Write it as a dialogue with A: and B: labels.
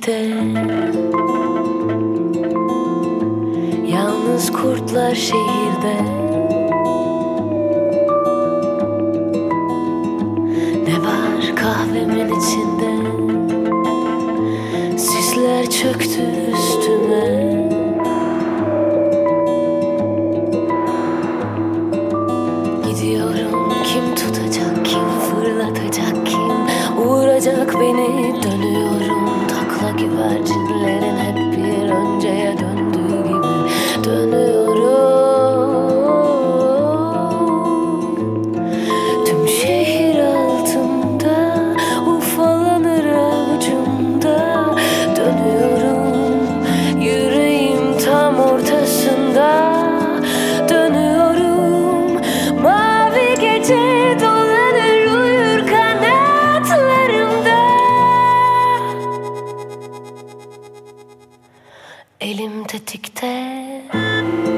A: tetikte. Yalnız kurtlar şehirde. Ne var kahvemin içinde? Sisler çöktü üstüme. Gidiyorum, kim tutacak, kim fırlatacak, kim vuracak beni? Dönüyorum, takla güvercinlerin hep bir önceye döndüğü gibi. Dönüyorum, tüm şehir altında ufalanır avucumda. Dönüyorum, yüreğim tam ortasında. Dönüyorum, mavi gece dolanır uyur kanatlarımda. Elim tetikte.